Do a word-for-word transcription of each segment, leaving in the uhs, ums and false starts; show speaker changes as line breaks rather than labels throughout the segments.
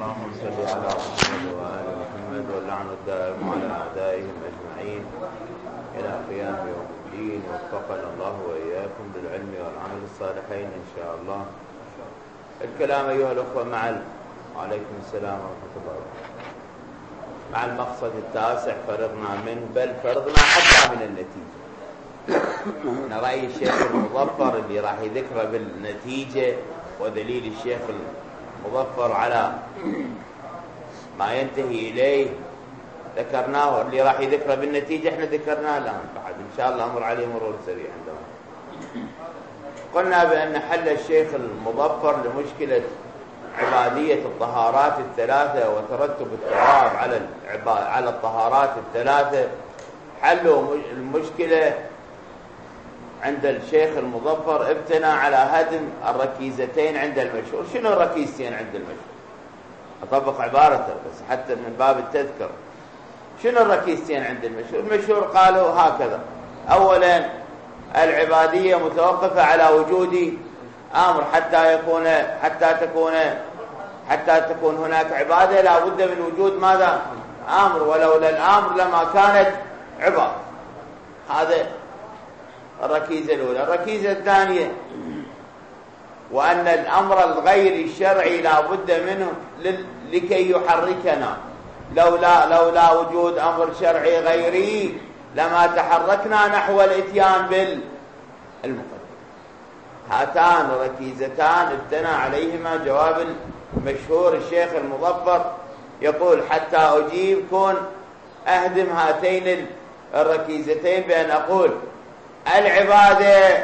اللهم صل على محمد وآل محمد واللعن الدائم على أعدائهم أجمعين إلى قيام يوم الدين. وفقنا الله وإياكم بالعلم والعمل الصالحين إن شاء الله. الكلام أيها الأخوة مع ال... وعليكم السلام ورحمة الله وبركاته. مع المقصد التاسع فرضنا منه، بل فرضنا حتى من النتيجة. أنا رأي الشيخ المظفر اللي راح يذكره بالنتيجة ودليل الشيخ المظفر على ما ينتهي إليه ذكرناه، اللي راح يذكره بالنتيجة احنا ذكرناه الآن بعد إن شاء الله أمر عليه مرور سريع. عندما قلنا بأن حل الشيخ المظفر لمشكلة عبادية الطهارات الثلاثة وترتب الثواب على على الطهارات الثلاثة، حلوا المشكلة عند الشيخ المظفر ابتنى على هدم الركيزتين عند المشهور. شنو الركيزتين عند المشهور؟ أطبق عبارته بس حتى من باب التذكر. شنو الركيزتين عند المشهور؟ المشهور قالوا هكذا: أولا العبادية متوقفة على وجود أمر حتى يكون حتى تكون حتى تكون هناك عبادة لا بد من وجود ماذا؟ أمر، ولولا الأمر لما كانت عبادة. هذا الركيزة الأولى. الركيزة الثانية وأن الأمر الغير الشرعي لا بد منه لكي يحركنا، لولا لولا وجود أمر شرعي غيري لما تحركنا نحو الإتيان بالمقدمة. هاتان ركيزتان ابتنى عليهما جواب المشهور الشيخ المظفر. يقول: حتى أجيب كن أهدم هاتين الركيزتين بأن أقول: العبادة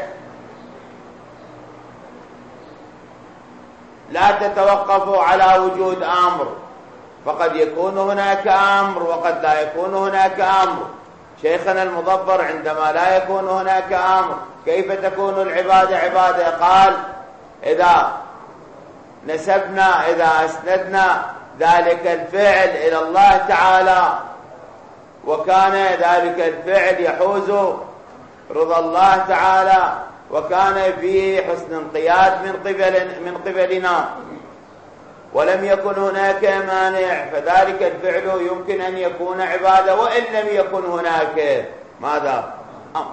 لا تتوقف على وجود أمر، فقد يكون هناك أمر وقد لا يكون هناك أمر. شيخنا المظفر عندما لا يكون هناك أمر كيف تكون العبادة عبادة؟ قال: إذا نسبنا إذا أسندنا ذلك الفعل إلى الله تعالى وكان ذلك الفعل يحوز رضا الله تعالى وكان فيه حسن انقياد من قبل من قبلنا ولم يكن هناك مانع، فذلك الفعل يمكن أن يكون عبادة وإن لم يكن هناك ماذا؟ أمر.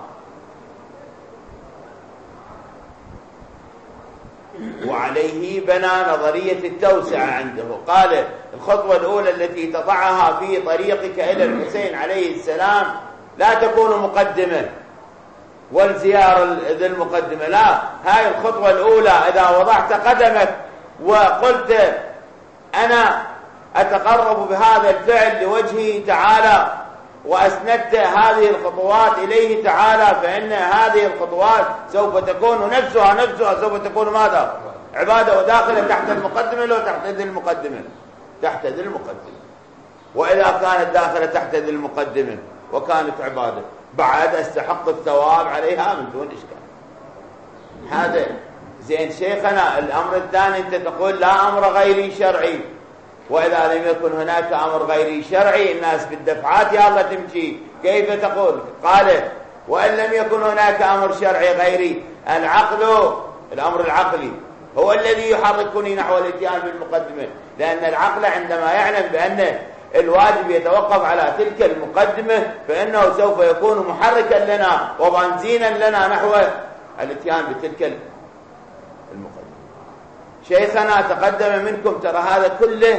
وعليه بنى نظرية التوسعة عنده. قال: الخطوة الأولى التي تضعها في طريقك إلى الحسين عليه السلام لا تكون مقدمة والزيارة ذي المقدمة، لا، هاي الخطوة الأولى. إذا وضعت قدمك وقلت أنا أتقرب بهذا الفعل لوجهه تعالى وأسندت هذه الخطوات إليه تعالى، فإن هذه الخطوات سوف تكون نفسها نفسها سوف تكون ماذا؟ عبادة. وداخلة تحت المقدمة لو تحت ذي المقدمة تحت ذي المقدمة. وإذا كانت داخلة تحت ذي المقدمة وكانت عبادة بعد استحق الثواب عليها من دون إشكال. هذا زين. شيخنا الأمر الثاني أنت تقول لا أمر غيري شرعي، وإذا لم يكن هناك أمر غيري شرعي الناس بالدفعات يا الله تمشي، كيف تقول؟ قال: وإن لم يكن هناك أمر شرعي غيري، العقل الأمر العقلي هو الذي يحركني نحو الاتيان بالمقدمة، لأن العقل عندما يعلم بأن الواجب يتوقف على تلك المقدمة فإنه سوف يكون محركا لنا وبنزينا لنا نحو الاتيان بتلك المقدمة. شيخنا تقدم منكم ترى هذا كله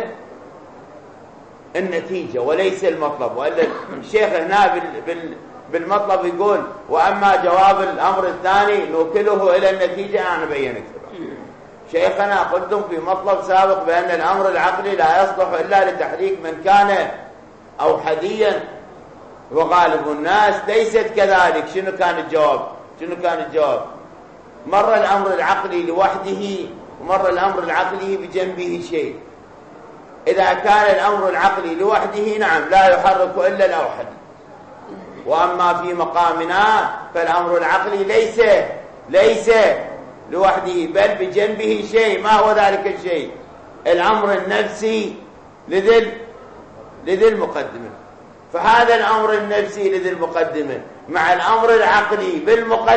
النتيجة وليس المطلب، وإلا الشيخ هنا بالمطلب يقول: وأما جواب الأمر الثاني نوكله إلى النتيجة. أنا بينت شيخنا قلتم في مطلب سابق بأن الأمر العقلي لا يصلح إلا لتحريك من كان أوحديا وغالب الناس ليست كذلك. شنو كان الجواب؟ شنو كان الجواب؟ مر الأمر العقلي لوحده ومر الأمر العقلي بجنبه شيء. إذا كان الأمر العقلي لوحده نعم لا يحرك إلا الأوحد، وأما في مقامنا فالأمر العقلي ليس ليس لوحده بل بجنبه شيء. ما هو ذلك الشيء؟ الأمر النفسي لذي لذي المقدمة. فهذا الأمر النفسي لذي المقدمة مع الأمر العقلي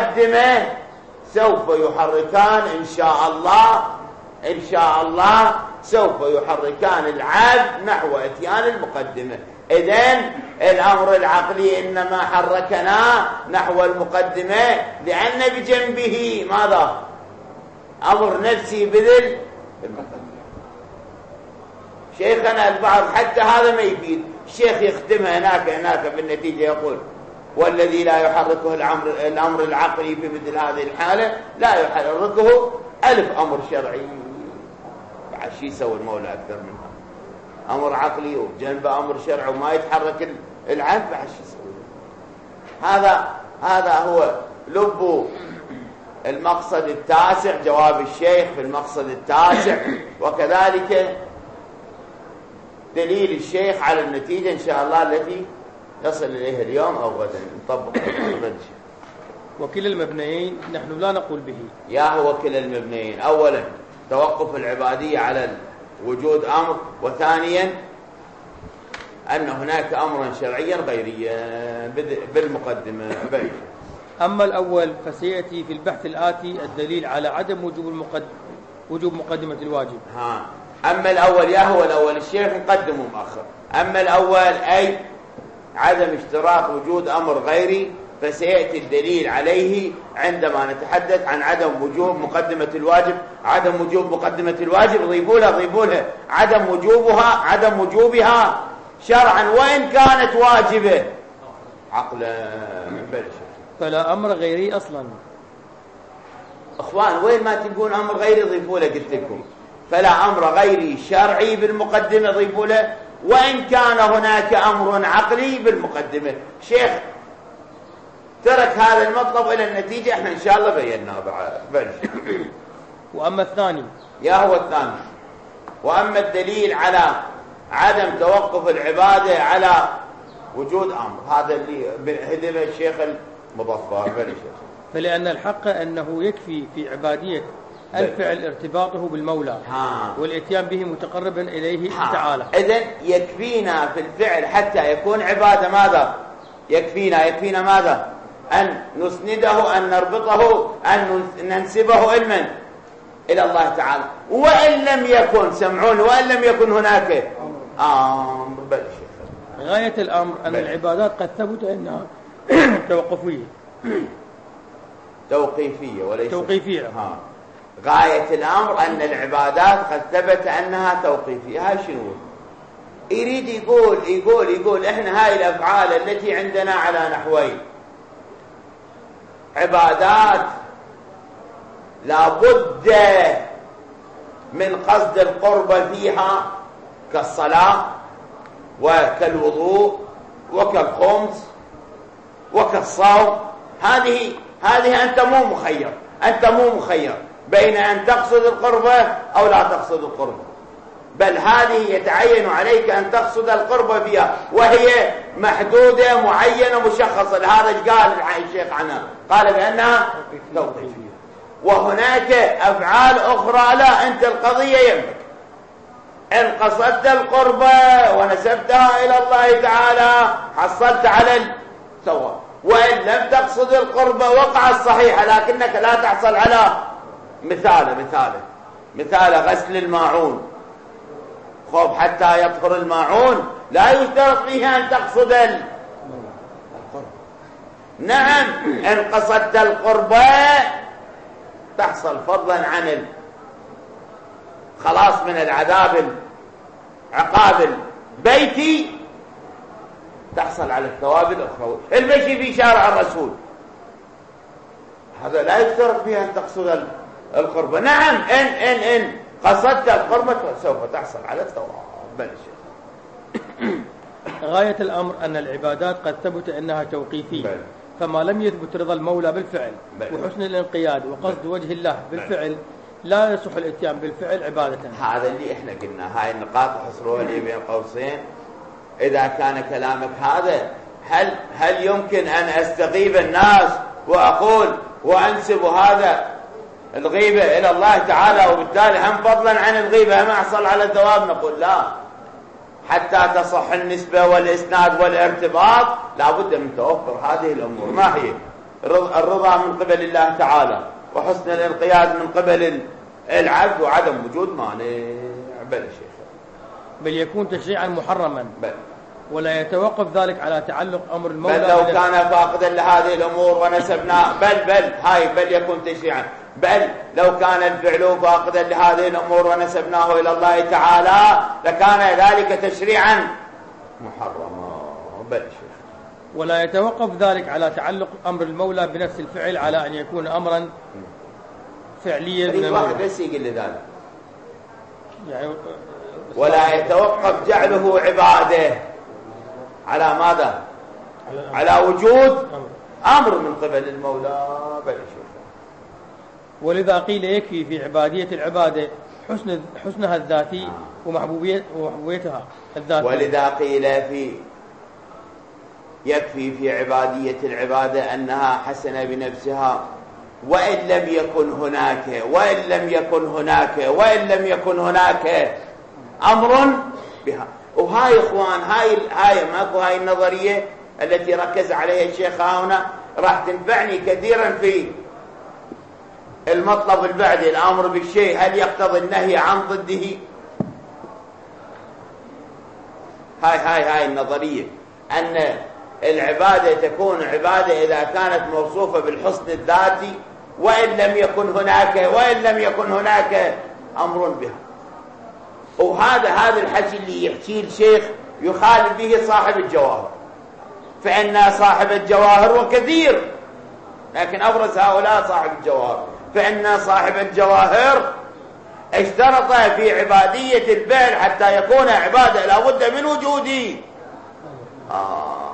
بالمقدمة سوف يحركان إن شاء الله إن شاء الله سوف يحركان العبد نحو اتيان المقدمة. إذن الأمر العقلي إنما حركنا نحو المقدمة لأن بجنبه ماذا؟ أمر نفسي بذل المقدمة. شيخنا البعض حتى هذا ما يفيد، الشيخ يختمها هناك هناك بالنتيجة يقول والذي لا يحركه الأمر, الأمر العقلي في مثل هذه الحالة لا يحركه ألف أمر شرعي. بعد شي يسوي المولى أكثر منها؟ أمر عقلي وجنب أمر شرعي وما يتحرك العبد، بعد شي يسوي؟ هذا هذا هو لب المقصد التاسع، جواب الشيخ في المقصد التاسع، وكذلك دليل الشيخ على النتيجة إن شاء الله التي نصل إليها اليوم أو غدا نطبق.
وكلا المبنيين نحن لا نقول به.
يا هو كلا المبنيين، أولا توقف العبادية على وجود أمر، وثانيا أن هناك أمرا شرعيا غيريا بالمقدمة.
أما الأول فسيأتي في البحث الآتي الدليل على عدم وجوب المقدم وجوب مقدمة الواجب.
ها. أما الأول يا هو الأول الشيخ مقدم ومؤخر. أما الأول أي عدم اشتراط وجود أمر غيري فسيأتي الدليل عليه عندما نتحدث عن عدم وجوب مقدمة الواجب. عدم وجوب مقدمة الواجب ضيفوا لها ضيفوا لها عدم وجوبها عدم وجوبها شرعا وإن كانت واجبة عقلا من بلش.
فلا أمر غيري أصلا.
أخوان وين ما تبون أمر غيري ضيفوا له، قلت لكم فلا أمر غيري شرعي بالمقدمة ضيفوا له وإن كان هناك أمر عقلي بالمقدمة. شيخ ترك هذا المطلب إلى النتيجة، احنا إن شاء الله بيناه بعد.
وأما الثاني
يا هو الثاني، وأما الدليل على عدم توقف العبادة على وجود أمر، هذا اللي هدمه الشيخ المظفر.
فلأن الحق أنه يكفي في عبادية الفعل ارتباطه بالمولى
ها.
والاتيان به متقربا إليه ها. تعالى.
إذن يكفينا في الفعل حتى يكون عبادة ماذا؟ يكفينا يكفينا ماذا؟ أن نسنده، أن نربطه، أن ننسبه علما إلى الله تعالى. وإن لم يكن سمعون وإن لم يكن هناك أمر بل
غاية الأمر أن بل. العبادات قد ثبت أنها توقفية
توقيفية وليس
توقيفية.
ها. غاية الأمر أن العبادات قد ثبت أنها توقيفية. هاي شنو يريد يقول؟ يقول يقول إحنا هاي الأفعال التي عندنا على نحوين: عبادات لابد من قصد القرب فيها كالصلاة وكالوضوء وكالخمس وكالصوم. هذه هذه أنت مو مخير، أنت مو مخير بين أن تقصد القربة أو لا تقصد القربة، بل هذه يتعين عليك أن تقصد القربة فيها، وهي محدودة معينة مشخصة. لهذا قال الشيخ عنها، قال بأنها توقيفية. وهناك أفعال أخرى لا، أنت القضية يمك إن قصدت القربة ونسبتها إلى الله تعالى حصلت على الثواب، وإن لم تقصد القربة وقع الصحيح لكنك لا تحصل على مثال مثال مثال غسل الماعون. خوف حتى يطهر الماعون لا يشترط فيه أن تقصد القربة. نعم إن قصدت القربة تحصل فضلا عن خلاص من العذاب عقاب البيتي، تحصل على الثواب الأخروي. المشي في شارع الرسول هذا لا يشترط فيه أن تقصد القربة. نعم إن إن إن قصدت القربة سوف تحصل على الثواب. بل
غاية الأمر أن العبادات قد ثبت أنها توقيفية، بل. فما لم يثبت رضا المولى بالفعل بل. وحسن الانقياد وقصد بل. وجه الله بالفعل بل. لا يصح الاتيان بالفعل عبادة.
هذا اللي احنا قلنا، هاي النقاط حصروها لي بين قوسين. إذا كان كلامك هذا، هل هل يمكن أن أستغيب الناس وأقول وأنسب هذا الغيبة إلى الله تعالى وبالتالي هم فضلا عن الغيبة هم أحصل على الثواب؟ نقول لا، حتى تصح النسبة والإسناد والارتباط لابد من توفر هذه الأمور. ما هي؟ الرضا من قبل الله تعالى، وحسن الانقياد من قبل العبد، وعدم وجود مانع. بل شيخ
بل يكون تشريعا محرما
بل
ولا يتوقف ذلك على تعلق أمر المولى.
بل لو كان فاقدا لهذه الأمور ونسبنا بل بل هاي بل يكون تشريعا. بل لو كان الفعل فاقدا لهذه الأمور ونسبناه إلى الله تعالى لكان ذلك تشريعا محرما. بل شيخ
ولا يتوقف ذلك على تعلق أمر المولى بنفس الفعل على أن يكون أمرا فعليا من
واحد بس يقول لي ذلك
يعني.
ولا يتوقف جعله عباده على ماذا؟ على وجود أمر من قبل المولى. بل شيخ
ولذا قيل يكفي في عبادية العبادة حسن حسنها الذاتي آه. ومحبوبية ومحبوبيتها الذاتية.
ولذا قيل في يكفي في عبادية العبادة أنها حسنة بنفسها وإن لم يكن هناك وإن لم يكن هناك وإن لم يكن هناك أمر بها. وهاي إخوان هاي هاي ماكو هاي النظرية التي ركز عليها الشيخ هنا راح تنفعني كثيرا في المطلب البعدي. الأمر بالشيء هل يقتضي النهي عن ضده؟ هاي هاي هاي النظرية أن العبادة تكون عبادة إذا كانت موصوفة بالحسن الذاتي وإن لم يكن هناك وإن لم يكن هناك أمر بها. وهذا هذا الحكي اللي يحكيه الشيخ يخالف به صاحب الجواهر، فإن صاحب الجواهر وكثير لكن أبرز هؤلاء صاحب الجواهر، فإن صاحب الجواهر اشترط في عبادية الفعل حتى يكون عبادة لابد من وجوده. آه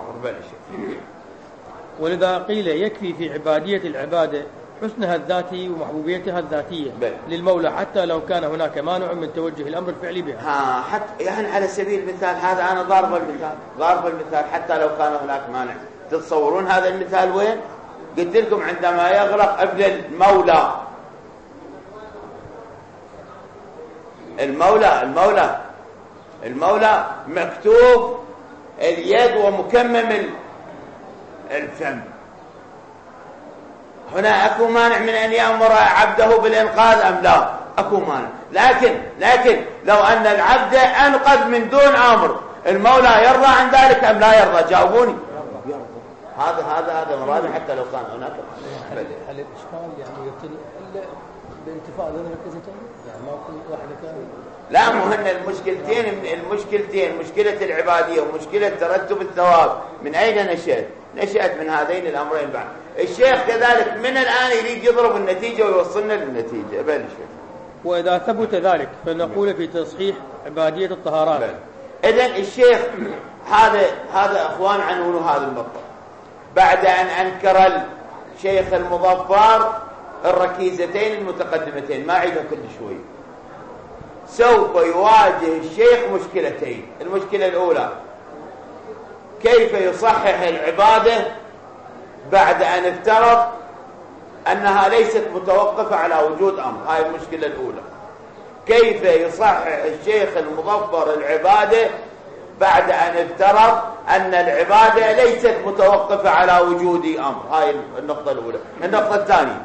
ولذا قيل يكفي في عبادية العبادة حسنها الذاتي ومحبوبيتها الذاتية بل. للمولى حتى لو كان هناك مانع من توجه الأمر الفعلي بها.
ها حتى يعني على سبيل المثال هذا أنا ضارب المثال ضارب المثال حتى لو كان هناك مانع. تتصورون هذا المثال وين؟ قلت لكم عندما يغلق قبل المولى المولى المولى المولى مكتوب اليد ومكمم الفم، هنا أكو مانع من أن يأمر عبده بالإنقاذ أم لا؟ أكو مانع. لكن لكن لو أن العبد أنقذ من دون أمر المولى يرضى عن ذلك أم لا يرضى؟ جاوبوني. يرضى. هذا هذا هذا مراد حتى لو كان هناك.
هل الإشكال يعني يبتدي إلا بانتفاء ذنب الكذتين؟ يعني ما كل واحد كان
لا مهن المشكلتين المشكلتين مشكلة العبادية ومشكلة ترتب الثواب من أين نشأت؟ نشأت من هذين الأمرين بعد. الشيخ كذلك من الآن يريد يضرب النتيجة ويوصلنا للنتيجة. بل شيخ
وإذا ثبت ذلك فنقول في تصحيح عبادية الطهارات.
إذن الشيخ هذا هذا أخوان عنونه هذا النقطة بعد أن أنكر الشيخ المظفر الركيزتين المتقدمتين، ما عيدها كل شوي، سوف يواجه الشيخ مشكلتين. المشكلة الأولى كيف يصحح العبادة بعد أن افترض أنها ليست متوقفة على وجود أمر. هاي المشكلة الأولى، كيف يصحح الشيخ المظفر العبادة بعد أن افترض أن العبادة ليست متوقفة على وجود أمر. هاي النقطة الأولى. النقطة الثانية،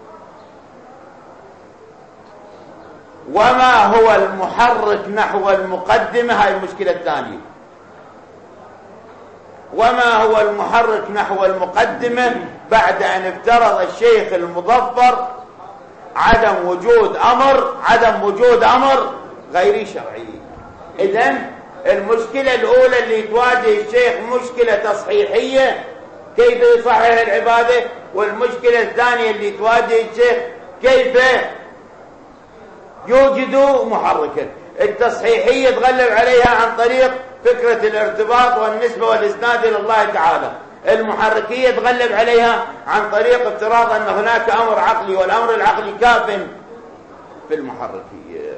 وما هو المحرك نحو المقدمة. هاي المشكلة الثانية، وما هو المحرك نحو المقدمة بعد أن افترض الشيخ المظفر عدم وجود أمر عدم وجود أمر غير شرعي. إذن المشكلة الأولى اللي تواجه الشيخ مشكلة تصحيحية كيف يصحح العبادة، والمشكلة الثانية اللي تواجه الشيخ كيف يوجد محركا. التصحيحية تغلب عليها عن طريق فكرة الارتباط والنسبة والإسناد إلى الله تعالى. المحركية تغلب عليها عن طريق افتراض أن هناك أمر عقلي والأمر العقلي كاف في المحركية.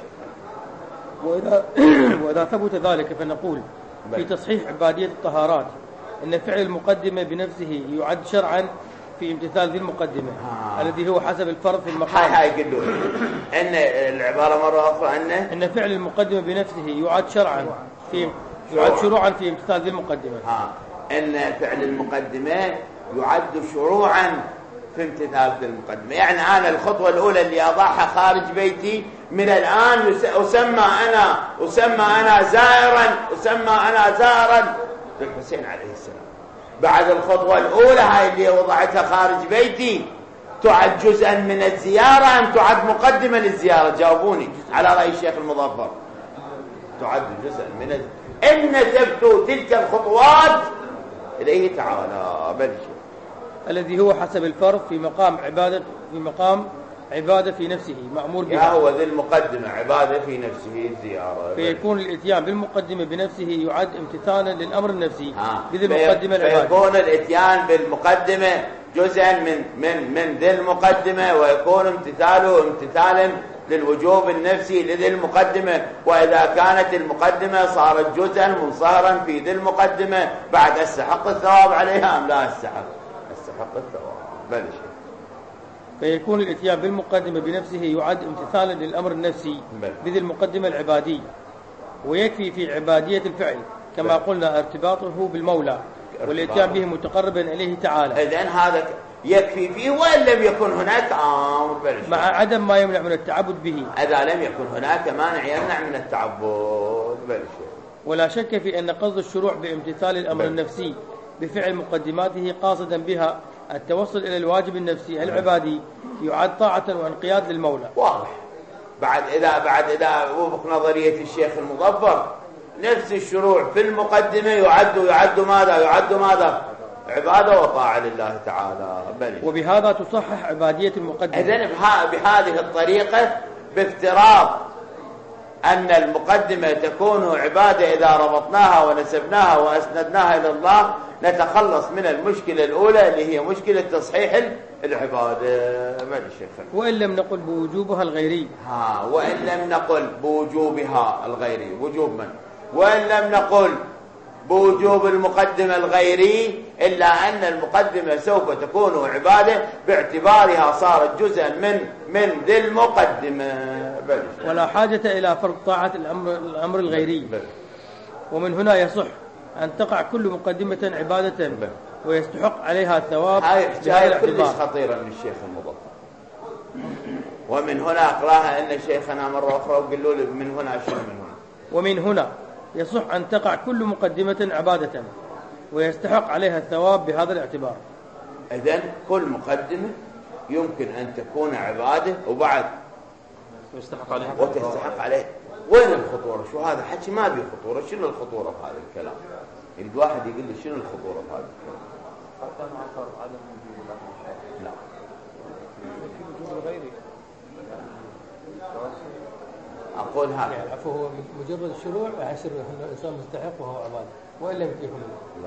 وإذا, وإذا ثبت ذلك فنقول في تصحيح عبادية الطهارات إن فعل المقدمة بنفسه يعد شرعا في امتثال ذي المقدمة آه. الذي هو حسب الفرض في المقام.
هاي هاي قلوا إن العبارة مرة أخرى أن
إن فعل المقدمة بنفسه يعد شرعا في يعد شروعا في امتثال ذي المقدمة.
آه. إن فعل المقدمة يعد شروعا في امتثال ذي المقدمة. يعني أنا الخطوة الأولى اللي أضعها خارج بيتي من الآن أسمى أنا أسمى أنا زائرا أسمى أنا زائرا للحسين عليه السلام. بعد الخطوة الأولى هاي اللي وضعتها خارج بيتي تعد جزءا من الزيارة أم تعد مقدمة للزيارة؟ جاوبوني على رأي الشيخ المظفر. تعد جزءا من الزيارة إن نسبت تلك الخطوات إليه تعالى. بل
الذي هو حسب الفرض في مقام عبادة في مقام عبادة في نفسه مأمور بها.
هو ذي المقدمة عبادة في نفسه الزيارة.
فيكون الاتيان بالمقدمة بنفسه يعد امتثالا للأمر النفسي بذي المقدمة العبادة.
فيكون الاتيان بالمقدمة جزءا من من من ذي المقدمة، ويكون امتثاله امتثالا للوجوب النفسي لذي المقدمة. وإذا كانت المقدمة صارت جزءا منصهرا في ذي المقدمة بعد استحق الثواب عليها أم لا استحق استحق الثواب؟ بل
فيكون الاتيان بالمقدمة بنفسه يعد امتثالا للأمر النفسي بذي المقدمة العبادي، ويكفي في عبادية الفعل كما قلنا ارتباطه بالمولى والاتيان به متقربا إليه تعالى.
إذن هذا يكفي فيه وإن لم يكن هناك أمر
مع عدم ما يمنع من التعبد به.
إذا لم يكن هناك مانع يمنع من التعبد. بل
ولا شك في أن قصد الشروع بامتثال الأمر النفسي بفعل مقدماته قاصدا بها التوصل إلى الواجب النفسي العبادي يعد طاعة وانقياد للمولى.
واضح. بعد إذا بعد إذا وفق نظرية الشيخ المظفر نفس الشروع في المقدمة يعد يعد ماذا؟ يعد ماذا؟ عبادة وطاعة لله تعالى. بل
وبهذا تصحح عبادية المقدمة.
إذن بهذه الطريقة بافتراض أن المقدمة تكون عبادة إذا ربطناها ونسبناها وأسندناها إلى الله نتخلص من المشكلة الأولى اللي هي مشكلة تصحيح العبادة. ما الشيخ؟
وإن لم نقل بوجوبها الغيري.
ها وإن لم نقل بوجوبها الغيري. وجوب من؟ وإن لم نقل بوجوب المقدمة الغيري إلا أن المقدمة سوف تكون عبادة باعتبارها صارت جزءا من من ذي المقدمة. بل
ولا حاجة إلى فرض طاعة الأمر الأمر الغيري.
بل
ومن هنا يصح أن تقع كل مقدمة عبادة بل ويستحق عليها الثواب.
هاي هاي كلش خطيرة من الشيخ المظفر. ومن هنا أقراها أن شيخنا مرة أخرى وقالوا له من هنا شنو من هنا.
ومن هنا يصح أن تقع كل مقدمة عبادة ويستحق عليها الثواب بهذا الاعتبار.
إذن كل مقدمة يمكن أن تكون عبادة وبعد
ويستحق عليها
وتستحق عليها. وين الخطورة؟ شو هذا حكي ما بيه خطورة. شنو الخطورة في هذا الكلام؟ يريد واحد يقول لي شنو الخطورة في هذا الكلام؟
حتى مع فرض عدم وجود
لا
وجود الغيري.
أقول هذا
يعني عفوا هو مجرد الشروع يحسب أنه إنسان مستحق وهو عبادة وإلا يكون
لا.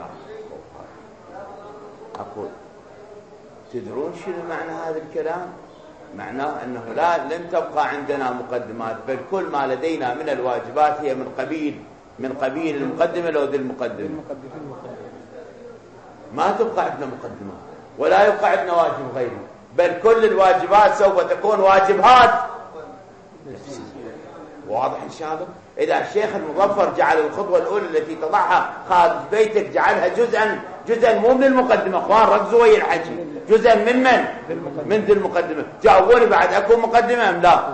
أقول تدرون شنو معنى هذا الكلام؟ معناه أنه لا لم تبقى عندنا مقدمات بل كل ما لدينا من الواجبات هي من قبيل من قبيل المقدمة لو ذي المقدمة. ما تبقى عندنا مقدمات ولا يبقى عندنا واجب غيره بل كل الواجبات سوف تكون واجبات. واضح إن شاء الله؟ إذا الشيخ المظفر جعل الخطوة الأولى التي تضعها خارج بيتك جعلها جزءا جزءا مو من المقدمة. أخوان ركزوا ويا الحكي. جزءا من من؟ من ذي المقدمة. جاوبوني بعد أكون مقدمة أم لا؟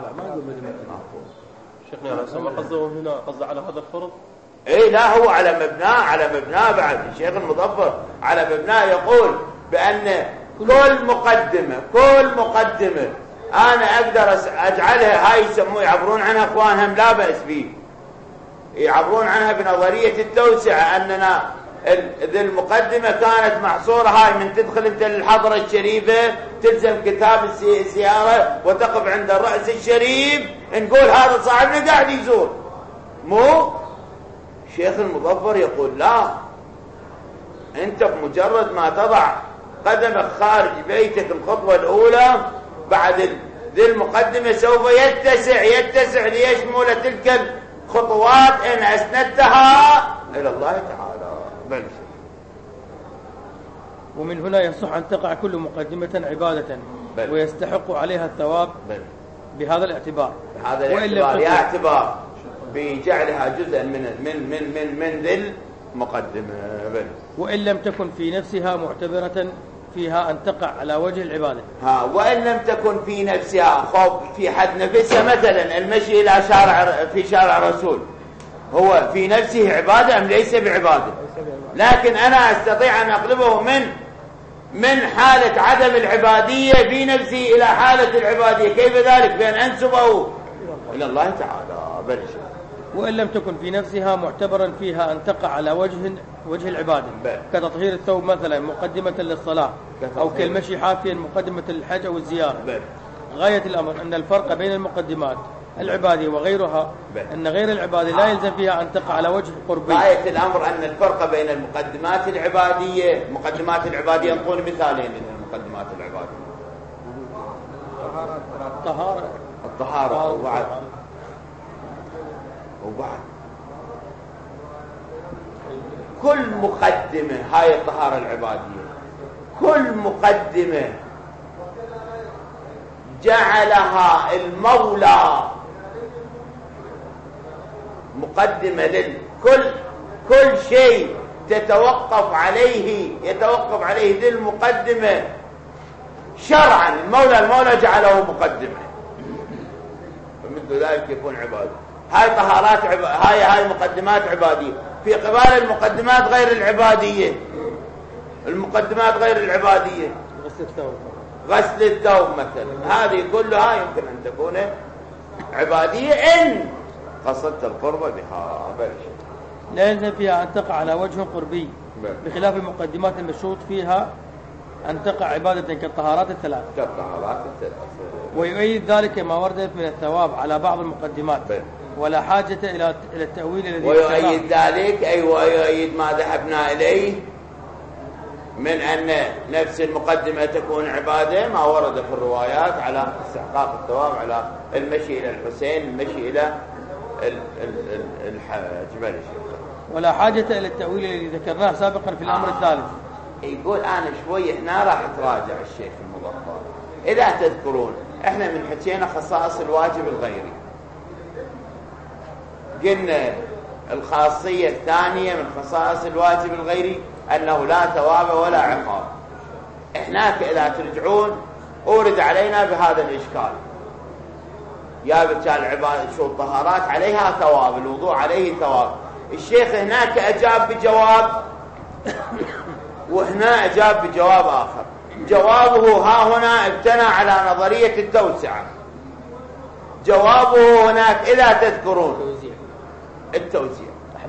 شيخنا على سمع قصده هنا قصده على هذا الفرض.
إيه لا هو على مبناه على مبناه بعد الشيخ المظفر على مبناه يقول بأن كل مقدمة كل مقدمة أنا أقدر أجعلها هاي يسموه يعبرون عنها أخوانهم لا بأس به يعبرون عنها بنظرية التوسعة أننا ذي المقدمة كانت محصورة هاي من تدخل أنت للحضرة الشريفة تلزم كتاب الزيارة وتقف عند الرأس الشريف نقول هذا صاحبنا قاعد يزور. مو شيخ المظفر يقول لا أنت بمجرد ما تضع قدمك خارج بيتك الخطوة الأولى بعد ذي المقدمة سوف يتسع يتسع ليشمل تلك الخطوات إن أسندتها إلى الله تعالى. بل
ومن هنا يصح أن تقع كل مقدمة عبادة بل ويستحق عليها الثواب بل بهذا الاعتبار.
بهذا الاعتبار يا اعتبار بجعلها جزءا من من من من من ذي المقدمة. بل
وإن لم تكن في نفسها معتبرة فيها أن تقع على وجه العبادة.
ها وإن لم تكن في نفسها خوف في حد نفسها، مثلا المشي إلى شارع في شارع رسول هو في نفسه عبادة أم ليس بعبادة؟ لكن أنا أستطيع أن أقلبه من من حالة عدم العبادية في نفسي إلى حالة العبادية. كيف ذلك؟ بأن أنسبه إلى الله تعالى. بل
وإن لم تكن في نفسها معتبرا فيها أن تقع على وجه وجه العبادة، كتطهير الثوب مثلا مقدمة للصلاة، أو كالمشي حافيا مقدمة للحج أو الزيارة. غاية الأمر أن الفرق بين المقدمات العبادية وغيرها أن غير العبادة لا يلزم فيها أن تقع على وجه القربي.
غاية الأمر أن الفرق بين المقدمات العبادية مقدمات العبادية نقول مثالين من المقدمات العبادية.
الطهارة
الطهارة وبعد وبعد كل مقدمة هاي الطهارة العبادية، كل مقدمة جعلها المولى مقدمة للكل، كل شيء تتوقف عليه يتوقف عليه ذي المقدمة شرعا. المولى المولى جعله مقدمة، فمثل ذلك يكون عبادة. هاي طهارات عب... هاي هاي مقدمات عبادية. في قبال المقدمات غير العبادية، المقدمات غير العبادية،
غسل الثوب
غسل الثوب مثلا، هذه كلها يمكن أن تكون عبادية إن قصدت القرب بها.
لا يلزم فيها أن تقع على وجه قربي، بخلاف المقدمات المشروط فيها أن تقع عبادة كالطهارات الثلاث.
كالطهارات الثلاث.
ويؤيد ذلك ما وردت من الثواب على بعض المقدمات، ولا حاجة إلى إلى التأويل الذي
ويؤيد ذلك أي ويؤيد ما ذهبنا إليه من أن نفس المقدمة تكون عبادة، ما ورد في الروايات على استحقاق الثواب على المشي إلى الحسين، المشي إلى الحج.
ولا حاجة إلى التأويل الذي ذكرناه سابقا في الأمر آه. الثالث.
يقول أنا شوي هنا راح تراجع الشيخ المظفر. إذا تذكرون إحنا من حكينا خصائص الواجب الغيري، قلنا الخاصية الثانية من خصائص الواجب الغيري أنه لا ثواب ولا عقاب. هناك إذا ترجعون أورد علينا بهذا الإشكال، يا بتال العبادة شو الطهارات عليها ثواب، الوضوء عليه ثواب. الشيخ هناك أجاب بجواب وهنا أجاب بجواب آخر. جوابه ها هنا ابتنى على نظرية التوسعة. جوابه هناك إذا تذكرون التوزيع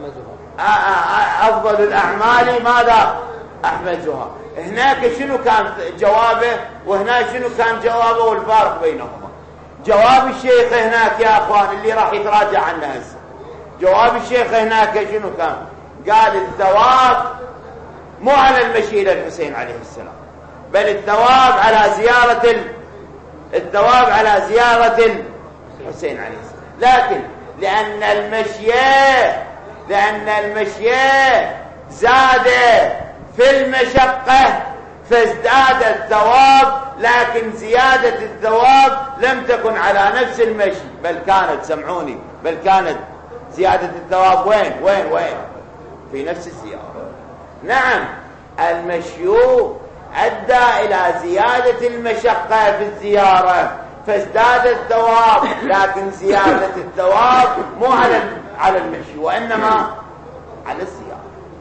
أفضل الأعمال ماذا أحمدها. هناك شنو كان جوابه وهنا شنو كان جوابه والفارق بينهما. جواب الشيخ هناك يا أخوان اللي راح يتراجع عنه هسه، جواب الشيخ هناك شنو كان؟ قال الثواب مو على المشي إلى الحسين عليه السلام، بل الثواب على زيارة ال... الثواب على زيارة الحسين عليه السلام. لكن لأن المشي لأن المشي زاد في المشقة فازداد الثواب، لكن زيادة الثواب لم تكن على نفس المشي، بل كانت سمعوني بل كانت زيادة الثواب وين وين وين في نفس الزيارة. نعم المشي أدى إلى زيادة المشقة في الزيارة فازداد الثواب، لكن زيادة الثواب مو على على المشي وإنما على الزيارة.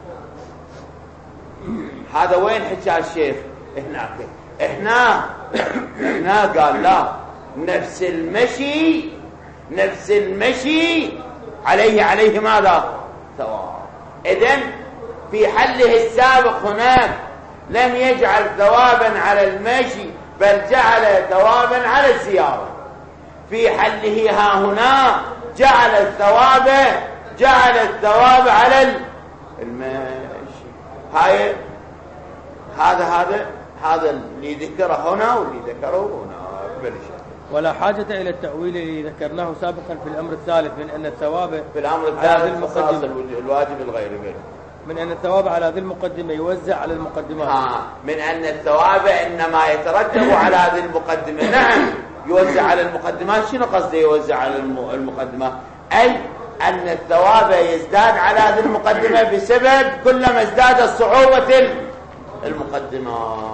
هذا وين حكى الشيخ هناك؟ هنا هنا قال لا، نفس المشي نفس المشي عليه عليه ماذا؟ ثواب. إذن في حله السابق هناك لم يجعل ثوابا على المشي بل جعل ثوابا على الزيارة. في حله ها هنا جعل الثواب جعل الثواب على المشي. هاي هذا هذا هذا اللي ذكره هنا واللي ذكره هنا بلش.
ولا حاجة إلى التأويل اللي ذكرناه سابقا في الأمر الثالث من أن الثواب
في الأمر الثالث خصاص الواجب الغيري منه،
من أن الثواب على ذي المقدمة يوزع على المقدمات.
آه. من أن الثواب إنما يترتب على ذي المقدمة. نعم يوزع على المقدمات. شنو قصده يوزع على المقدمات؟ أي أن الثواب يزداد على ذي المقدمة بسبب كلما ازدادت صعوبة المقدمات.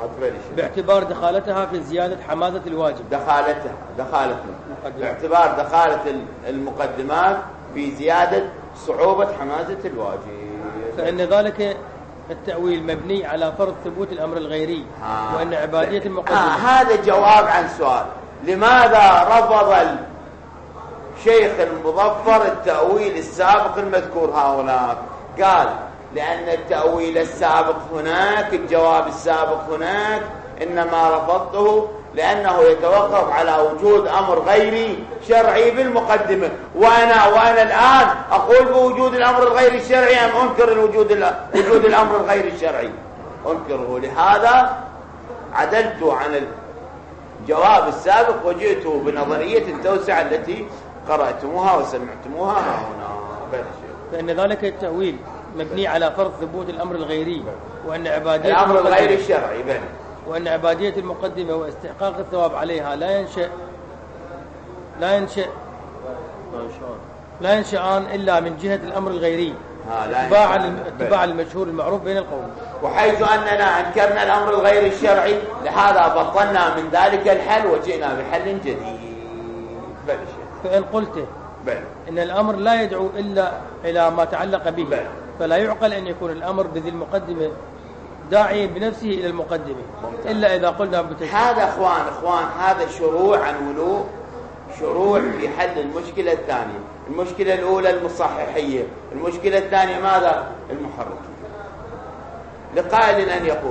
باعتبار دخالتها في زيادة حمازة الواجب.
دخالتها دخالتها باعتبار دخالة المقدمات في زيادة صعوبة حمازة الواجب.
فإن ذلك التأويل مبني على فرض ثبوت الأمر الغيري آه. وأن عبادية المقدمة
آه. هذا جواب عن سؤال لماذا رفض الشيخ المظفر التأويل السابق المذكور هناك. قال لأن التأويل السابق هناك الجواب السابق هناك إنما رفضته لأنه يتوقف على وجود أمر غيري شرعي بالمقدمة، وأنا وأنا الآن أقول بوجود الأمر الغيري الشرعي أم أنكر الوجود وجود الأمر الغيري الشرعي؟ أنكره. لهذا عدلت عن الجواب السابق وجئت بنظرية التوسعة التي قرأتموها وسمعتموها هنا.
فإن ذلك التأويل مبني على فرض ثبوت الأمر الغيري وأن عبادية
الأمر الغيري الشرعي بني
وأن عبادية المقدمة واستحقاق الثواب عليها لا ينشأ لا ينشأ لا ينشأان إلا من جهة الأمر الغيري اتباع المشهور المعروف بين القوم.
وحيث أننا أنكرنا الأمر الغيري الشرعي لهذا بطلنا من ذلك الحل وجئنا بحل جديد.
فإن قلت
بل.
إن الأمر لا يدعو إلا إلى ما تعلق به بل. فلا يعقل أن يكون الأمر بذي المقدمة داعي بنفسه إلى المقدمة ممتاز. إلا إذا قلنا بتشريع.
هذا أخوان أخوان هذا شروع عن ولو شروع في حل المشكلة الثانية. المشكلة الأولى المصححية، المشكلة الثانية ماذا؟ المحركية. لقائل أن يقول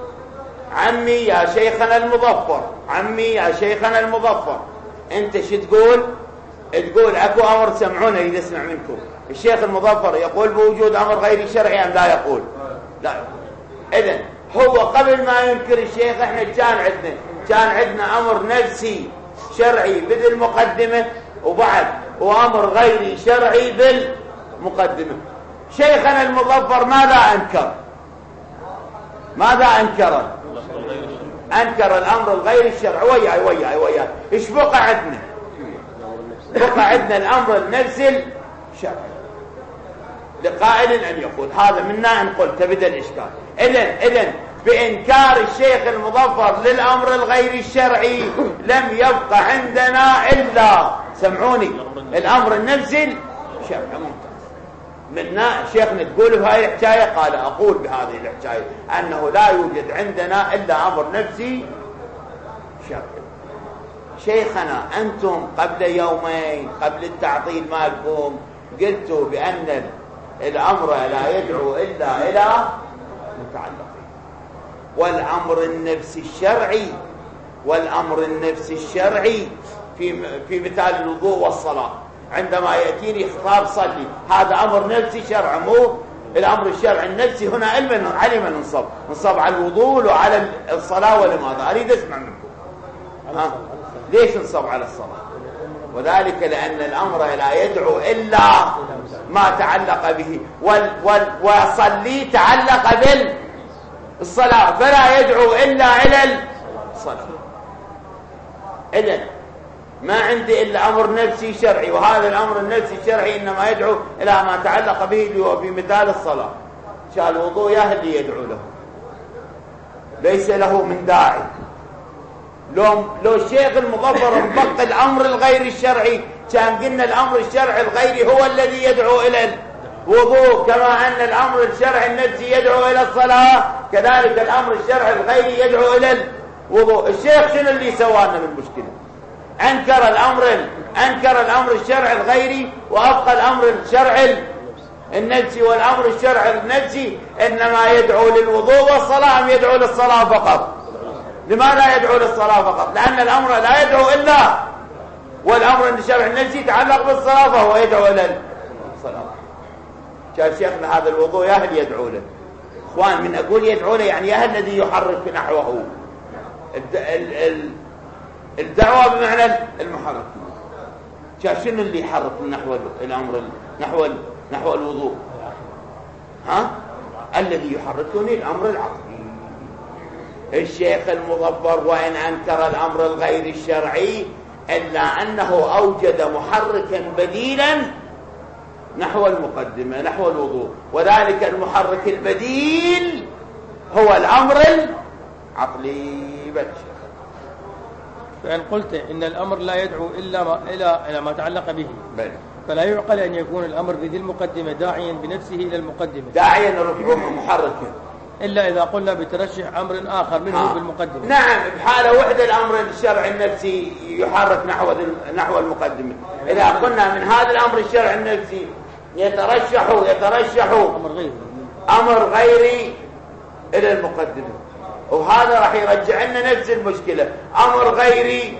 عمي يا شيخنا المظفر عمي يا شيخنا المظفر أنت شو تقول؟ تقول أكو أمر سمعونا إذا اسمع منكم. الشيخ المظفر يقول بوجود أمر غير شرعي أم لا يقول؟ لا يقول. إذن هو قبل ما ينكر الشيخ احنا كان عندنا كان عندنا أمر نفسي شرعي بذي المقدمة وبعد وأمر غيري شرعي بالمقدمة. شيخنا المظفر ماذا أنكر؟ ماذا أنكر؟ أنكر الأمر الغيري الشرعي. وياي وياي وياي إيش بقى عندنا؟ بقى عندنا الأمر النفسي الشرعي. لقائل أن يقول هذا منا أن قلت بدأ الإشكال. إذن إذن بإنكار الشيخ المظفر للأمر الغيري الشرعي لم يبقى عندنا إلا سمعوني الأمر النفسي الشرعي. ممتاز. منا شيخنا تقول بهذه الحكاية قال أقول بهذه الحكاية أنه لا يوجد عندنا إلا أمر نفسي شرعي. شيخنا أنتم قبل يومين قبل التعطيل مالكم قلتوا بأن الأمر لا يدعو إلا إلى متعلقين، والأمر النفسي الشرعي والأمر النفسي الشرعي في في مثال الوضوء والصلاة عندما يأتيني خطاب صلي هذا أمر نفسي شرعي. مو الأمر الشرعي النفسي هنا علما على من نصب نصب على الوضوء وعلى الصلاة. ولماذا؟ أريد أسمع منكم ها ليش نصب على الصلاة؟ وذلك لأن الأمر لا يدعو إلا ما تعلق به وال وال وصلي تعلق بالصلاة فلا يدعو إلا إلى الصلاة. إذن ما عندي إلا أمر نفسي شرعي وهذا الأمر النفسي الشرعي إنما يدعو إلى ما تعلق به في مثال الصلاة. شاء الوضوء يهدي يدعو له ليس له من داعي. لو لو الشيخ المظفر انبق الأمر الغير الشرعي كان قلنا الأمر الشرعي الغيري هو الذي يدعو إلى الوضوء كما أن الأمر الشرعي النفسي يدعو إلى الصلاة كذلك الأمر الشرعي الغيري يدعو إلى الوضوء. الشيخ شنو اللي سوانا من المشكلة؟ أنكر الأمر أنكر الأمر الشرعي الغيري وأبقى الأمر الشرعي النفسي. والأمر الشرعي النفسي إنما يدعو للوضوء والصلاة أم يدعو للصلاة فقط؟ لماذا يدعو للصلاة فقط؟ لأن الأمر لا يدعو إلا والأمر الشرعي النفسي يتعلق بالصلاة فهو يدعو إلى الصلاة. كان شيخنا هذا الوضوء يا أهل يدعو له. إخوان من أقول يدعو له يعني يا أهل الذي يحرك نحوه. الدعوة بمعنى المحرك. كان شنو اللي يحرك نحو الأمر نحو نحو الوضوء؟ ها؟ الذي يحركني الأمر العقلي. الشيخ المظفر وإن أنكر الأمر الغير الشرعي إلا أنه أوجد محركا بديلا نحو المقدمة نحو الوضوء. وذلك المحرك البديل هو الأمر عقلي بل
فإن قلت إن الأمر لا يدعو إلا ما إلى إلى ما تعلق به
بل
فلا يعقل أن يكون الأمر بذي المقدمة داعيا بنفسه إلى المقدمة
داعيا رفعه محركا
إلا إذا قلنا بترشح أمر آخر منه
آه.
بالمقدمة.
نعم بحالة وحدة الأمر الشرعي النفسي يحرك نحو نحو المقدمة. إذا قلنا من هذا الأمر الشرعي النفسي يترشح يترشح
أمر غيري
أمر غيري إلى المقدمة، وهذا راح يرجع لنا نفس المشكلة. أمر غيري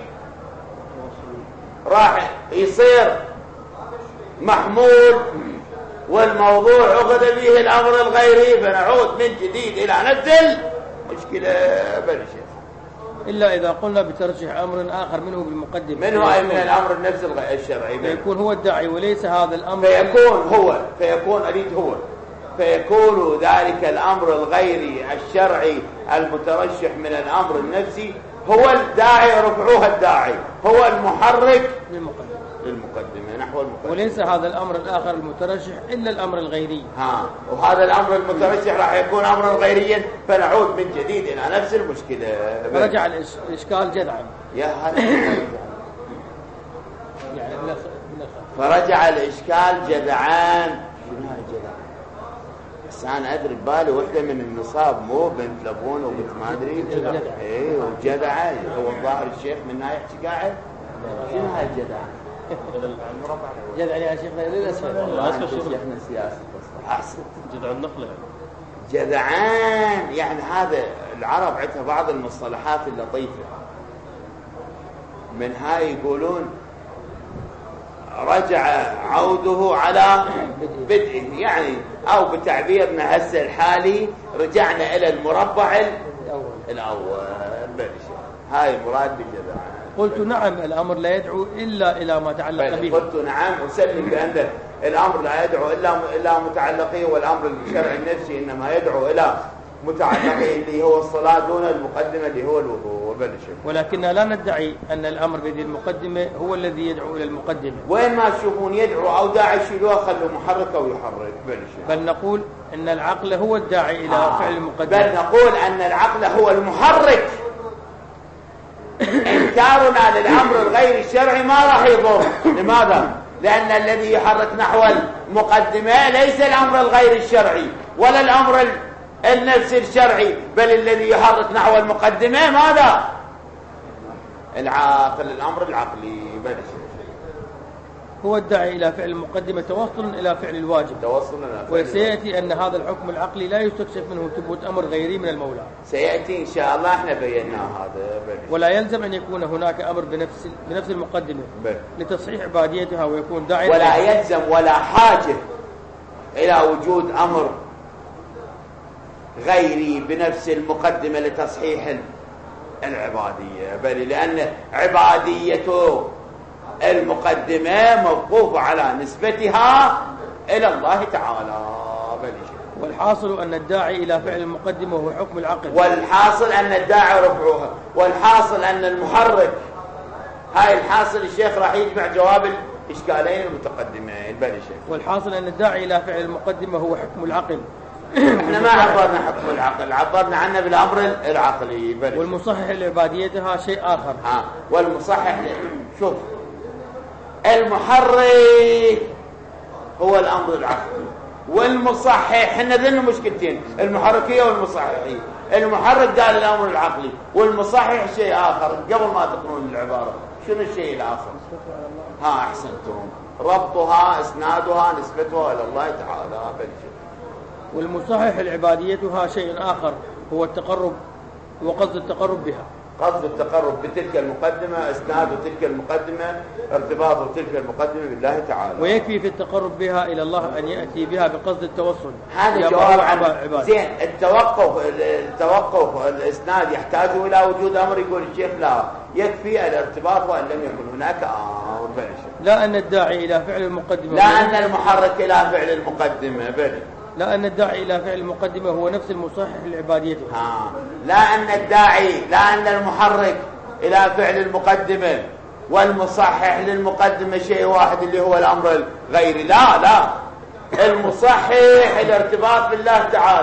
راح يصير محمول والموضوع عقد به الأمر الغيري، فنعود من جديد إلى نفس المشكلة بلشة.
إلا إذا قلنا بترجح أمر آخر منه بالمقدمة
منه أي من الأمر النفس الشرعي
فيكون هو الداعي وليس هذا الأمر
فيكون هو فيكون أريد هو فيكون ذلك الأمر الغيري الشرعي المترشح من الأمر النفسي هو الداعي، رفعوها الداعي هو المحرك
للمقدمة
للمقدمة نحو المقدمة،
وليس هذا الأمر الآخر المترشح إلا الأمر الغيري.
ها وهذا الأمر المترشح راح يكون أمرا غيريا، فنعود من جديد إلى نفس المشكلة.
فرجع الإشكال جذعا
يا هذا
يعني بلا
فرجع الإشكال جذعان. شنو هاي جذعان؟ بس أنا أدري ببالي وحدة من النصاب مو بنت لبون وبنت ما أدري إيه وجذعان هو الظاهر الشيخ من هاي يحكي قاعد. شنو هاي الجذعان؟
جذع يا شيخنا للأسف
شيخنا سياسي أحسن
جذع النخلة
جذعان يعني هذا العرب عندها بعض المصطلحات اللطيفة من هاي يقولون رجع عوده على بدءه، يعني أو بتعبيرنا هسه الحالي رجعنا إلى المربع الأول بلشة. هاي مراد بالجذعان.
قلت نعم الأمر لا يدعو إلا إلى ما تعلق به.
قلت نعم أسلم بأن الأمر لا يدعو إلا إلى متعلقه، والأمر الشرعي النفسي إنما يدعو إلى متعلقه اللي هو الصلاة دون المقدمة اللي هو الوضوء بلشة.
ولكننا لا ندعي أن الأمر بذي المقدمة هو الذي يدعو إلى المقدمة.
وين ما تشوفون يدعو أو داعي شيلوه خلوا محرك أو يحرك بلشة.
بل نقول أن العقل هو الداعي إلى
آه.
فعل المقدمة.
بل نقول أن العقل هو المحرك. إنكارنا للأمر الغير الشرعي ما راح يضر. لماذا؟ لأن الذي يحرك نحو المقدمة ليس الأمر الغير الشرعي ولا الأمر النفسي الشرعي، بل الذي يحرك نحو المقدمة ماذا؟ العاقل، الأمر العقلي بلش
هو الداعي إلى فعل المقدمة توصلا إلى فعل الواجب.
توصلا إلى فعل
وسيأتي أن هذا الحكم العقلي لا يستكشف منه ثبوت أمر غيري من المولى.
سيأتي إن شاء الله احنا بيناه هذا بلش.
ولا يلزم أن يكون هناك أمر بنفس بنفس المقدمة
بل.
لتصحيح عباديتها ويكون داعي.
ولا يلزم ولا حاجة إلى وجود أمر غيري بنفس المقدمة لتصحيح العبادية، بل لأن عباديته المقدمة موقوفة على نسبتها إلى الله تعالى بل.
والحاصل أن الداعي إلى فعل المقدمة هو حكم العقل.
والحاصل أن الداعي رفعوها، والحاصل أن المحرك. هاي الحاصل الشيخ راح يجمع جواب الإشكالين المتقدمين بل شيخ.
والحاصل أن الداعي إلى فعل المقدمة هو حكم العقل.
احنا ما عبرنا حكم العقل، عبرنا عنه بالأمر العقلي بل.
والمصحح لعباديتها شيء آخر.
ها والمصحح شوف المحرك هو الأمر العقلي، والمصحح احنا ذن مشكلتين المحركية والمصححية. المحرك قال الأمر العقلي، والمصحح شيء آخر. قبل ما تقرون العبارة شنو الشيء الآخر؟ ها أحسنتم، ربطها اسنادها نسبتها إلى الله تعالى بل.
والمصحح لعباديتها شيء آخر هو التقرب وقصد التقرب بها.
قصد التقرب بتلك المقدمة، اسناد تلك المقدمة، ارتباط تلك المقدمة بالله تعالى.
ويكفي في التقرب بها إلى الله أن يأتي بها بقصد التوصل.
هذا جواب عن زين. التوقف التوقف الاسناد يحتاج إلى وجود أمر. يقول الشيخ لا يكفي الارتباط وأن لم يكن هناك أمر بل.
لا أن الداعي إلى فعل المقدمة
لا أن المحرك إلى فعل المقدمة بل.
لا أن الداعي إلى فعل المقدمة هو نفس المصحح لعباديته.
ها لا أن الداعي لا أن المحرك إلى فعل المقدمة والمصحح للمقدمة شيء واحد اللي هو الأمر الغيري. لا لا المصحح الارتباط بالله تعالى،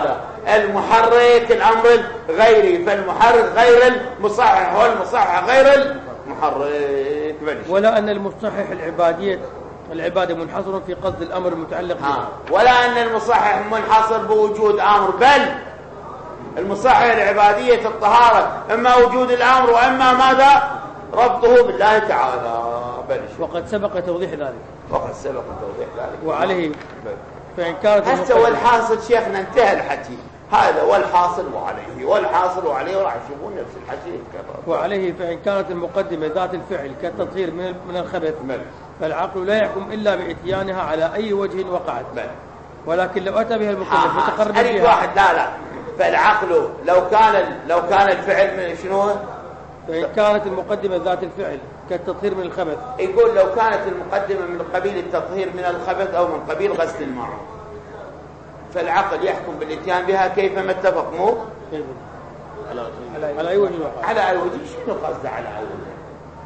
المحرك الأمر الغيري، فالمحرك غير المصحح والمصحح غير المحرك.
ولا أن المصحح العبادية العبادة منحصر في قصد الأمر المتعلق
بها، ولا أن المصحح منحصر بوجود أمر، بل المصحح العبادية الطهارة إما وجود الأمر وإما ماذا؟ ربطه بالله تعالى. بل
وقد سبق توضيح ذلك
وقد سبق توضيح ذلك
وعليه فإن كانت
هسه والحاصل شيخنا انتهى الحكي، هذا والحاصل وعليه والحاصل وعليه، وراح يشوفون نفس الحكي يتكرر.
وعليه فإن كانت المقدمة ذات الفعل كالتطهير من من الخبث فالعقل لا يحكم إلا بإتيانها على أي وجه وقعت، ولكن لو أتى بها المكلف متقربا
بها واحد لا لا فالعقل لو كان لو كان الفعل من شنو؟
فإن كانت المقدمة ذات الفعل كالتطهير من الخبث،
يقول لو كانت المقدمة من قبيل التطهير من الخبث أو من قبيل غسل الماعون، فالعقل يحكم بالاتيان بها كيفما اتفق. مو
على أي وجه وقعت،
على أي وجه. شنو قصده على أي وجه؟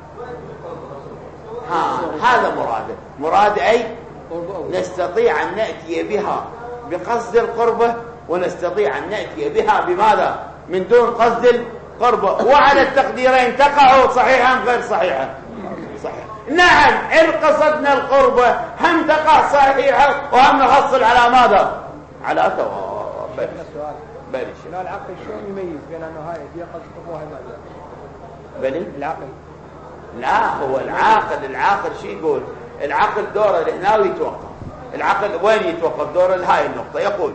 ها هذا مراده، مراد أي نستطيع أن نأتي بها بقصد القربة، ونستطيع أن نأتي بها بماذا؟ من دون قصد القربة، وعلى التقديرين تقع صحيحا غير صحيحا. صحيح نعم، إن قصدنا القربة هم تقع صحيحا وهم نحصل على ماذا؟ على ثواب. بل بل
لا العقل شلون يميز بين أنه هاي هي قصد القربة وهي ماذا؟
بل
العقل
لا، هو العاقل العاقل شو يقول؟ العقل دوره هنا ويتوقف. العقل وين يتوقف؟ دوره لهاي النقطة. يقول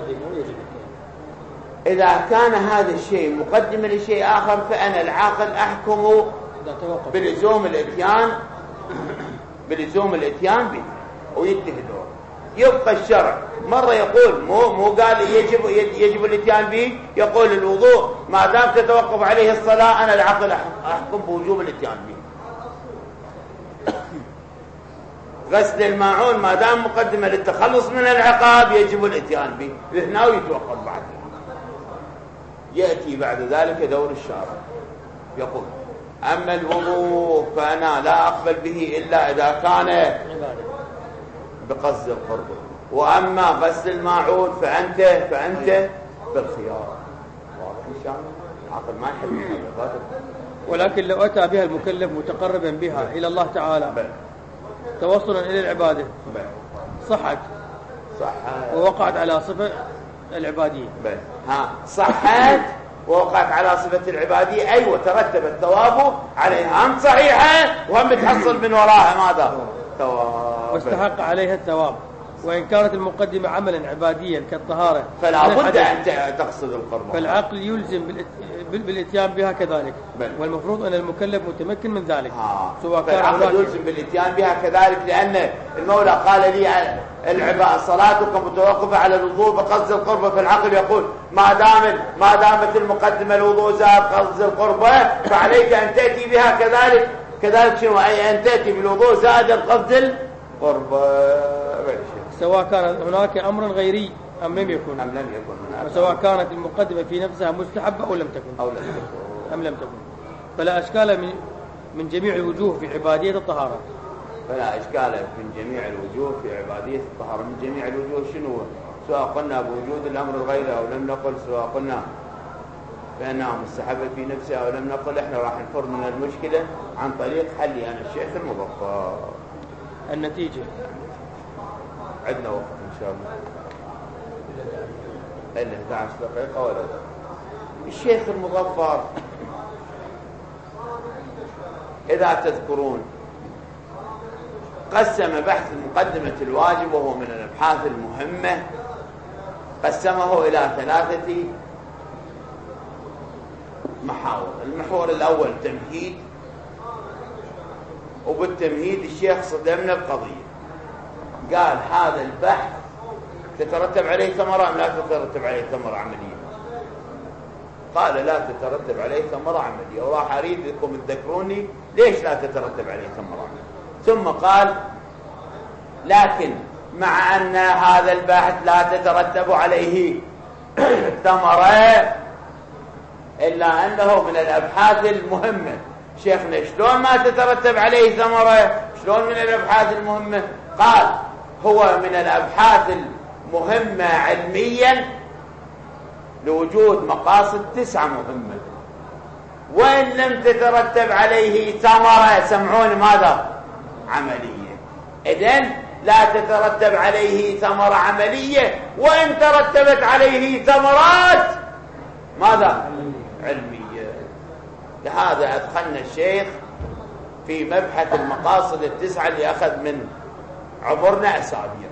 إذا كان هذا الشيء مقدما لشيء آخر فأنا العاقل أحكم بلزوم الاتيان بلزوم الاتيان به وينتهي دوره. يبقى الشرع مرة يقول مو مو قال يجب يجب الاتيان به، يقول الوضوء ما دام تتوقف عليه الصلاة أنا العقل أحكم بوجوب الاتيان به. غسل الماعون ما دام مقدمة للتخلص من العقاب يجب الاتيان به، هنا ويتوقف بعد. يأتي بعد ذلك دور الشارع يقول أما الوضوء فأنا لا أقبل به إلا إذا كان بقصد القرب، وأما غسل الماعون فأنت فأنت بالخيار. واضح إن شاء الله؟ العقل ما يحل.
ولكن لو أتى بها المكلف متقربا بها إلى الله تعالى بل. توصلا إلى العبادة بل. صحت
صحت
ووقعت على صفة العبادية.
بل. ها صحت ووقعت على صفة العبادية، أيوة ترتب الثواب عليها، هم صحيحة وهم بتحصل من وراها ماذا؟ ثواب،
واستحق عليها الثواب. وإن كانت المقدمة عملا عباديا كالطهارة
فلا بد أن تقصد القرب،
فالعقل يلزم بالاتيان بها كذلك بل. والمفروض أن المكلف متمكن من ذلك.
آه. سواء كان العقل يلزم بالاتيان بها كذلك، لأن المولى قال لي العبادة صلاتكم متوقفة على الوضوء بقصد القربة، فالعقل يقول ما دام ما دامت المقدمة الوضوء زاد قصد القربة فعليك أن تأتي بها كذلك. كذلك شنو؟ أي أن تأتي بالوضوء زاد قصد القربة،
سواء كان هناك أمر غيري أم لم يكن
أم لم يكن،
وسواء كانت المقدمة في نفسها مستحبة أو لم تكن
أو لم تكن
أم لم تكن. فلا أشكال من من جميع الوجوه في عبادية الطهارة.
فلا إشكال من جميع الوجوه في عبادية الطهارة. من جميع الوجوه شنو؟ سواء قلنا بوجود الأمر الغيري أو لم نقل، سواء قلنا فإنها مستحبة في نفسها أو لم نقل، إحنا راح نفر من المشكلة عن طريق حلي أنا الشيخ المظفر.
النتيجة
عندنا وقت إن شاء الله إلا إحدى عشرة دقيقة ولا الشيخ المظفر إذا تذكرون قسم بحث مقدمة الواجب وهو من الأبحاث المهمة، قسمه إلى ثلاثة محاور. المحور الأول تمهيد، وبالتمهيد الشيخ صدمنا بقضية، قال هذا البحث تترتب عليه ثمرة أم لا تترتب عليه ثمرة عملية؟ قال لا تترتب عليه ثمرة عملية، وراح أريدكم تذكروني ليش لا تترتب عليه ثمرة عملية. ثم قال لكن مع أن هذا البحث لا تترتب عليه ثمرة إلا أنه من الأبحاث المهمة. شيخنا شلون ما تترتب عليه ثمرة؟ شلون من الأبحاث المهمة؟ قال هو من الأبحاث المهمة علميا لوجود مقاصد تسعة مهمة، وإن لم تترتب عليه ثمرة سمعون ماذا؟ عملية. إذن لا تترتب عليه ثمرة عملية، وإن ترتبت عليه ثمرات ماذا؟ علمية. لهذا أدخلنا الشيخ في مبحث المقاصد التسعة اللي أخذ من عمرنا أسابيع،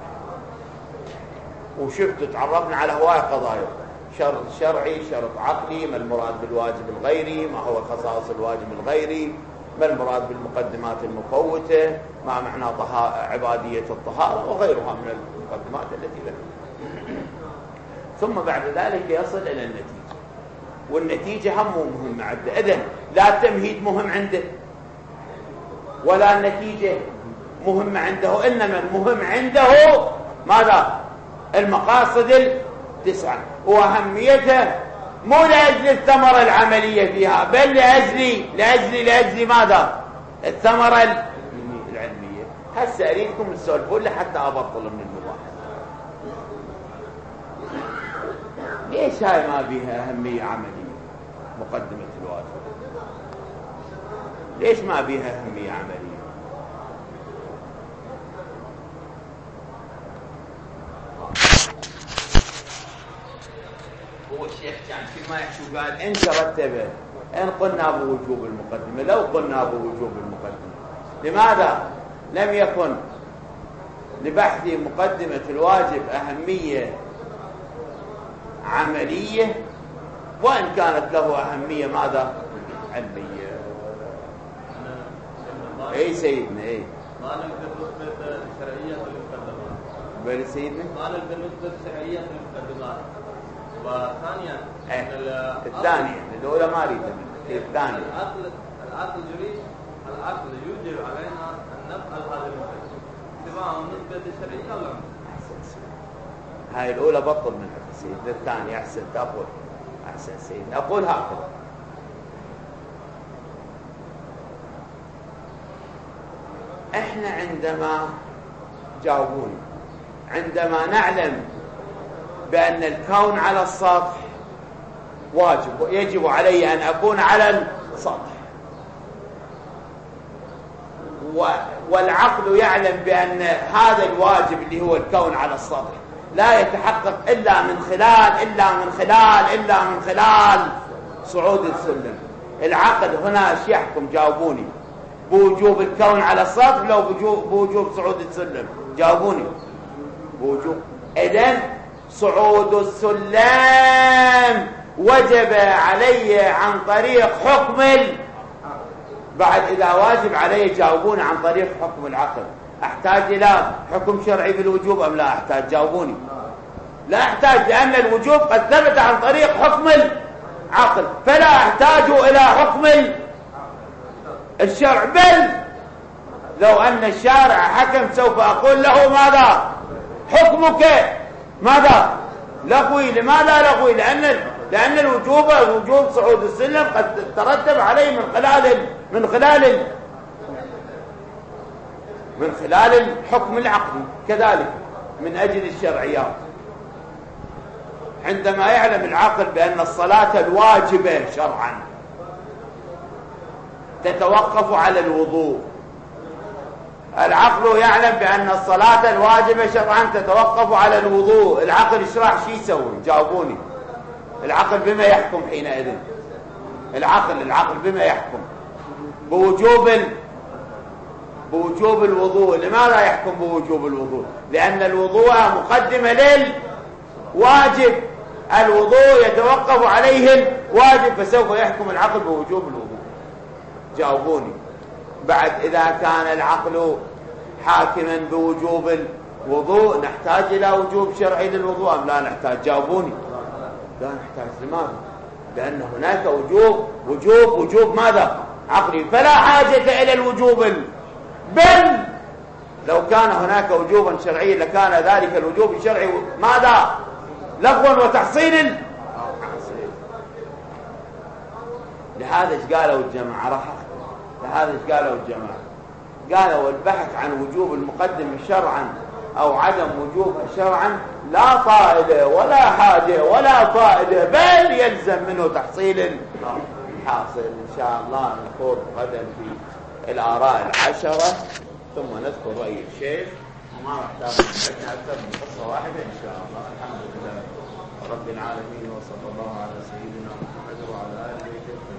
وشفت تعرفنا على هواية قضايا: شرط شرعي، شرط عقلي، ما المراد بالواجب الغيري، ما هو خصائص الواجب الغيري، ما المراد بالمقدمات المفوتة، ما معنى عبادية الطهارة، وغيرها من المقدمات التي لها. ثم بعد ذلك يصل إلى النتيجة، والنتيجة هم مهمة عنده. إذن لا التمهيد مهم عنده ولا النتيجة مهمة عنده، إنما المهم عنده ماذا؟ المقاصد التسعة، وأهميتها مو لأجل الثمرة العملية فيها، بل لأجل لأجل لأجل ماذا؟ الثمرة العلمية. هسه أريدكم تسولفون حتى أبطل من المباحث. ليش هاي ما بيها أهمية عملية مقدمة الواجب؟ ليش ما بيها أهمية عملية؟ هو الشيخ كان فيما يحشو قال إن ترتبه، إن قلنا بوجوب المقدمة، لو قلنا بوجوب المقدمة، لماذا لم يكن لبحث مقدمة الواجب أهمية عملية، وإن كانت له أهمية ماذا؟ علمية. أي سيدنا أي
ما نقدر بالنسبة للشرعية المقدمات.
بل سيدنا
ما نقدر بالنسبة للشرعية المقدمات. وثانيا
الثانية الأولى ما أريد الثانية
العقل العقل يريد العقل يوجب علينا أن نفعل هذه المقدمة سواء بالنسبة للشرعية ولا لا.
هاي الأولى بطل منها سيدنا، الثانية أحسن تقول أحسن سيدنا. أقول هكذا: إحنا عندما جاوبوني عندما نعلم بأن الكون على السطح واجب، يجب علي أن أكون على السطح، والعقل يعلم بأن هذا الواجب اللي هو الكون على السطح لا يتحقق إلا من خلال إلا من خلال إلا من خلال صعود السلم. العقل هنا ايش يحكم؟ جاوبوني. بوجوب الكون على السطح لو بوجوب صعود السلم؟ جاوبوني. بوجوب. إذن صعود السلم وجب علي عن طريق حكم ال... بعد إذا واجب علي جاوبوني عن طريق حكم العقل. أحتاج إلى حكم شرعي بالوجوب أم لا أحتاج؟ جاوبوني. لا أحتاج، لأن الوجوب قد ثبت عن طريق حكم العقل، فلا أحتاج إلى حكم الشرع. بل لو أن الشارع حكم سوف أقول له ماذا؟ حكمك ماذا؟ لغوي. لماذا لغوي؟ لأن لأن الوجوب وجوب صعود السلم قد ترتب عليه من خلال من خلال من خلال الحكم العقلي، كذلك من أجل الشرعيات. عندما يعلم العقل بأن الصلاة الواجبة شرعا تتوقف على الوضوء، العقل يعلم بأن الصلاة الواجبة شرعا تتوقف على الوضوء، العقل ايش راح شي يسوي؟ جاوبوني. العقل بما يحكم حينئذ؟ العقل العقل بما يحكم؟ بوجوب ال... بوجوب الوضوء. لماذا يحكم بوجوب الوضوء؟ لأن الوضوء مقدمة للواجب، الوضوء يتوقف عليه الواجب، فسوف يحكم العقل بوجوب الوضوء. جاوبوني. بعد إذا كان العقل حاكما بوجوب الوضوء نحتاج إلى وجوب شرعي للوضوء أم لا نحتاج؟ جاوبوني. لا نحتاج. لماذا؟ لأن هناك وجوب وجوب وجوب ماذا؟ عقلي، فلا حاجة إلى الوجوب. بل لو كان هناك وجوبا شرعيا لكان ذلك الوجوب الشرعي ماذا؟ لغوا وتحصيل. لهذا ايش قالوا الجماعة؟ راح لهذا ايش قالوا الجماعة؟ قالوا البحث عن وجوب المقدمة شرعا أو عدم وجوبها شرعا لا طائلة ولا حاجة ولا فائدة، بل يلزم منه تحصيل الحاصل. إن شاء الله نخوض غدا في الآراء العشرة ثم نذكر رأي الشيخ، وما نحتاج عندنا أكثر من قصة واحدة إن شاء الله. الحمد لله رب العالمين، وصلى الله على سيدنا محمد وعلى آله وصحبه.